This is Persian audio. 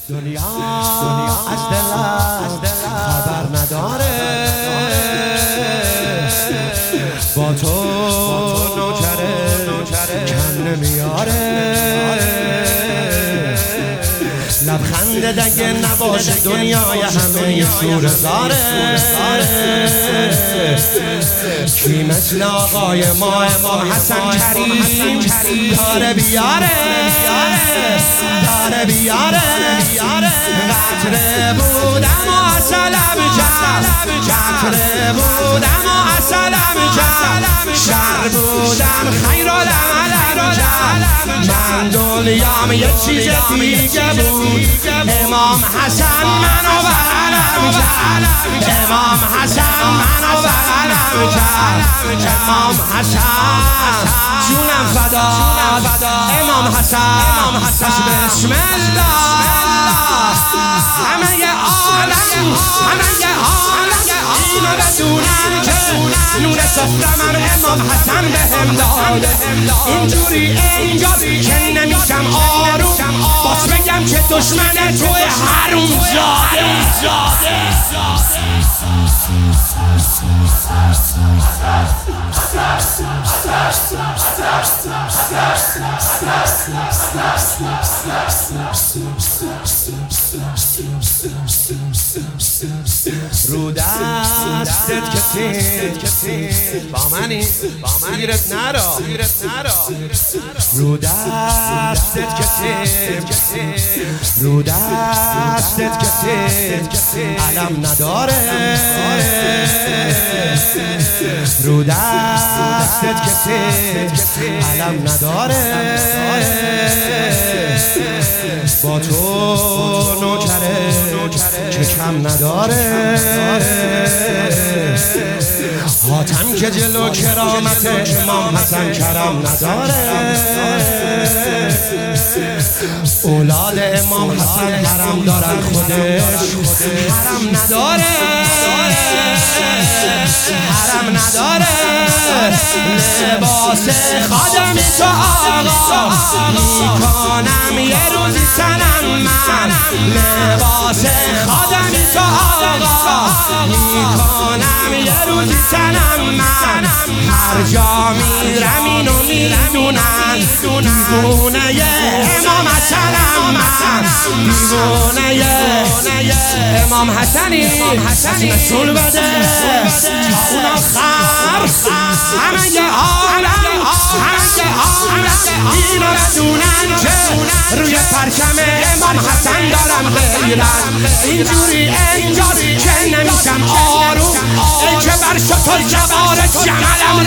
دنیا از دل خبر نداره، با تو نوکره کم نمیاره. لبخند دگه نباشه دنیای همه یه شور زاره. کی مثل آقای ما امام حسن کریم داره بیاره، داره بیاره. قطره بودم و اصلم کرد، قطره بودم و اصلم کرد، شر بودم خیرالعملم کرد. من دنیام یه چیز دیگه بود، امام حسن منو بغلم کرد، امام حسن منو بغلم کرد. امام حسن جونم فدا، امام حسن بسم الله. همه عالم اینو بدونن که نور سفرم امام حسن بهم داده. اینجوری انگاری که نمیشم آروم، باز بگم که دشمن توی حروم زاده. رو دستت کسی با منی گیرت نرا، رو دستت کسی علم نداره، رو دستت کسی علم نداره. با تو نوکره که کم نداره. حاتم که جلو کرامت امام حسن کرم نداره. اولاد امام حسن حرم دارن، خودش حرم نداره، حرم نداره. لباس خادمی تو آقا میکنم یه روزی سنم من، لباس خادمی تو آقا میکنم یه روزی سنم من. هر جا میرم اینو میدونن، دیوونه امام حسنم من، دیوونه امام حسنی. رسول بده تا اون آخر، همه عالم اینو بدونن که روی پرچم امام حسن دارم غیرت. اینجوری انگاری که نمیشم آروم، ای که بر شتر جوار جملم.